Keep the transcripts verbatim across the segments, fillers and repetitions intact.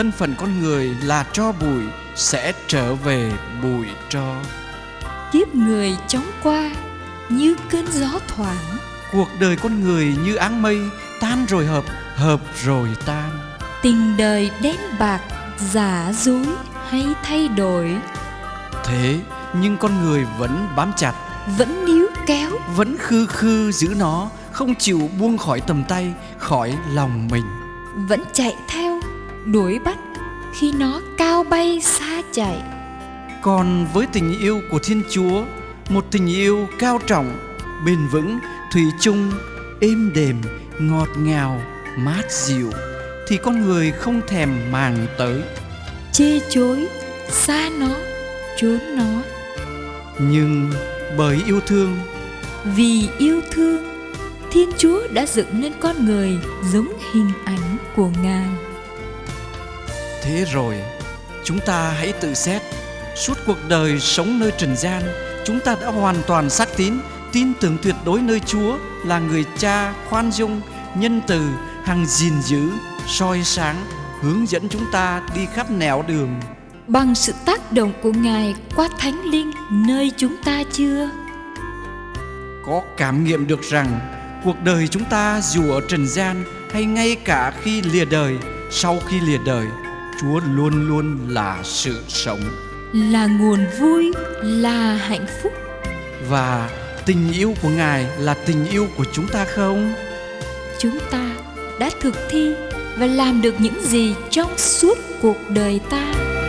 thân phận con người là tro bụi, sẽ trở về bụi tro. Kiếp người chóng qua như cơn gió thoảng, cuộc đời con người như áng mây, tan rồi hợp, hợp rồi tan. Tình đời đen bạc, giả dối hay thay đổi, thế nhưng con người vẫn bám chặt, vẫn níu kéo, vẫn khư khư giữ nó, không chịu buông khỏi tầm tay, khỏi lòng mình. Vẫn chạy theo, đuổi bắt khi nó cao bay xa chạy. Còn với tình yêu của Thiên Chúa, một tình yêu cao trọng, bền vững, thủy chung, êm đềm, ngọt ngào, mát dịu, thì con người không thèm màng tới, chê chối, xa nó, trốn nó. Nhưng bởi yêu thương, vì yêu thương, Thiên Chúa đã dựng nên con người giống hình ảnh của Ngài. Thế rồi, chúng ta hãy tự xét, suốt cuộc đời sống nơi trần gian, chúng ta đã hoàn toàn xác tín, tin tưởng tuyệt đối nơi Chúa là người Cha khoan dung, nhân từ, hằng gìn giữ, soi sáng, hướng dẫn chúng ta đi khắp nẻo đường. Bằng sự tác động của Ngài qua Thánh Linh nơi chúng ta chưa? Có cảm nghiệm được rằng cuộc đời chúng ta dù ở trần gian hay ngay cả khi lìa đời, sau khi lìa đời, Chúa luôn luôn là sự sống, là nguồn vui, là hạnh phúc. Và tình yêu của Ngài là tình yêu của chúng ta không? Chúng ta đã thực thi và làm được những gì trong suốt cuộc đời ta?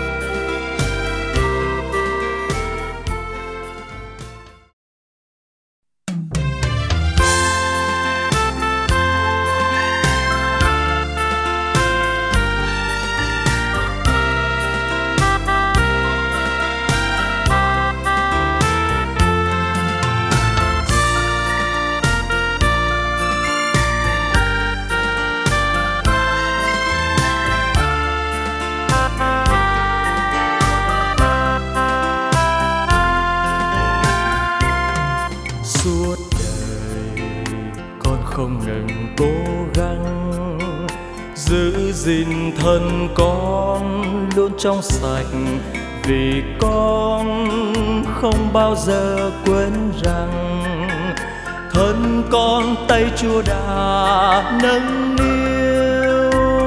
Suốt đời con không ngừng cố gắng giữ gìn thân con luôn trong sạch, vì con không bao giờ quên rằng thân con tay Chúa đã nâng niu.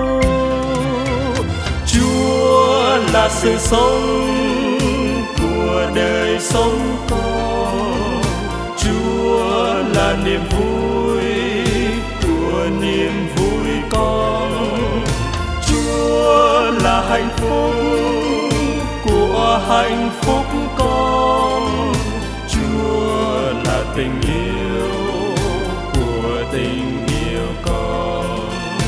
Chúa là sự sống của đời sống con, Chúa là niềm vui của niềm vui con, Chúa là hạnh phúc của hạnh phúc con, Chúa là tình yêu của tình yêu con.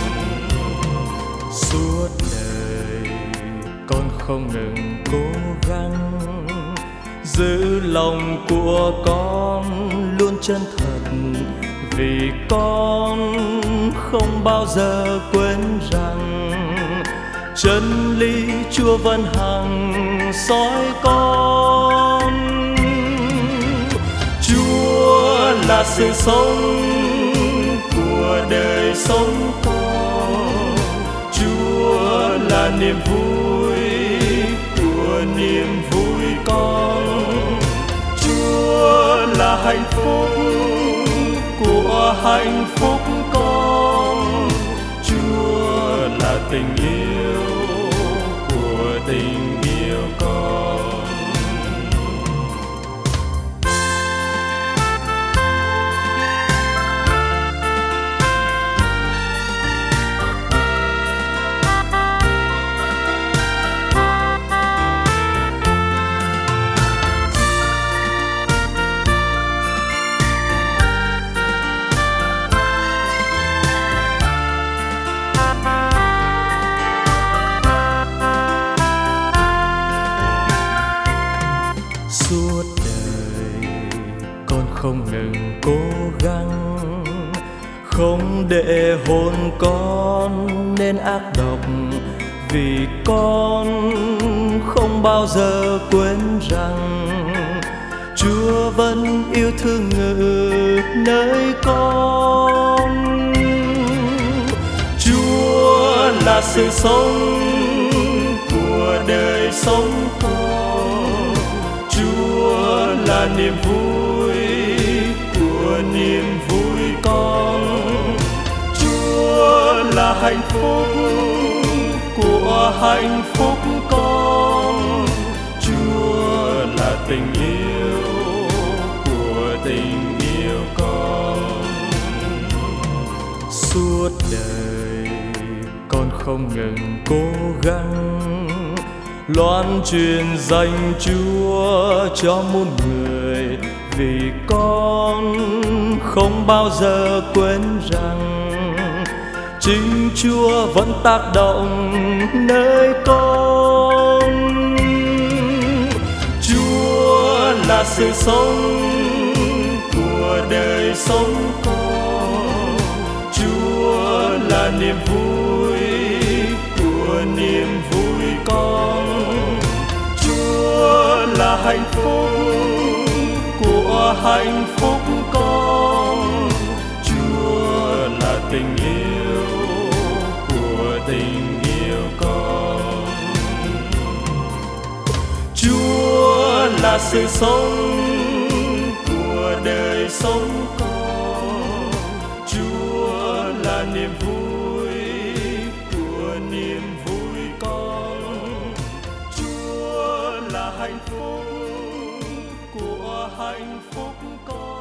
Suốt đời con không ngừng cố gắng giữ lòng của con luôn chân thật, vì con không bao giờ quên rằng chân lý Chúa vẫn hằng soi con. Chúa là sự sống của đời sống con, Chúa là niềm vui của niềm vui con, Chúa là hạnh phúc của hạnh phúc con, Chúa là tình yêu của tình yêu con. Suốt đời con không ngừng cố gắng không để hồn con nên ác độc, vì con không bao giờ quên rằng Chúa vẫn yêu thương ngự nơi con. Chúa là sự sống sống con. Chúa là niềm vui của niềm vui con. Chúa là hạnh phúc của hạnh phúc con. Chúa là tình yêu của tình yêu con. Suốt đời con không ngừng cố gắng loan truyền danh Chúa cho muôn người, vì con không bao giờ quên rằng chính Chúa vẫn tác động nơi con. Chúa là sự sống của đời sống con. Chúa là niềm vui của niềm vui con. Chúa là hạnh phúc của hạnh phúc con. Chúa là tình yêu của tình yêu con. Chúa là sự sống của đời sống con. Chúa là niềm vui của niềm vui con. Chúa là hạnh phúc của hạnh phúc con.